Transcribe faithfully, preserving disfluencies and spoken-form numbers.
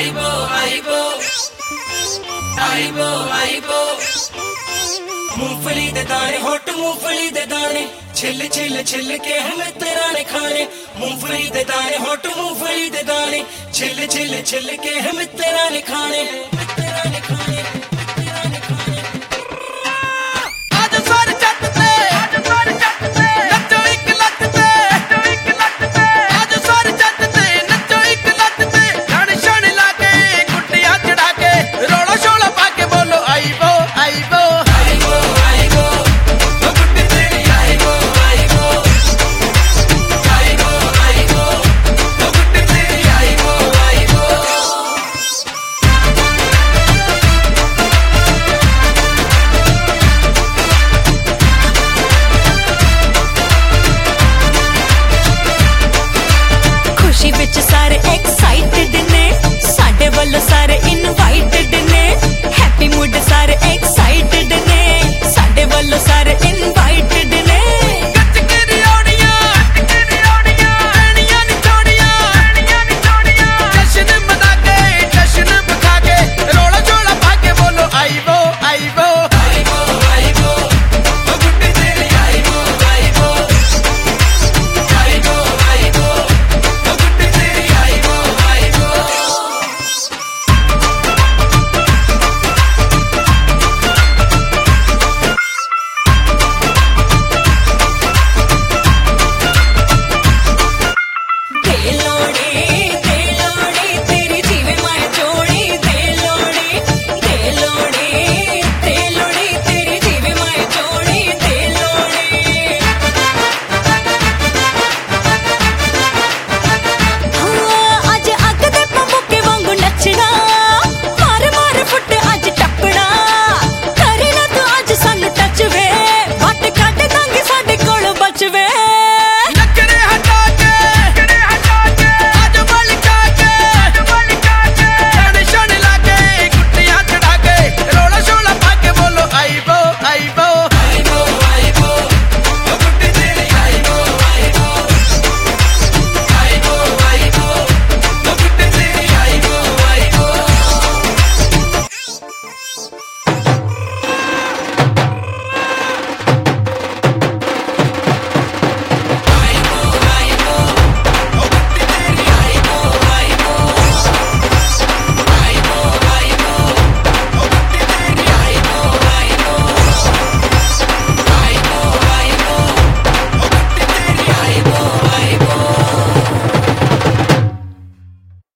आइबो आइबो आइबो आइबो मूंगफली दे दाने होट मूंगफली दे दाने छिल छिल छिल के हम तेरा ने खाने मूंगफली दे दाने होट मूंगफली दे दाने छिल छिल छिल के हम तेरा ने खाने तेरा ने खाने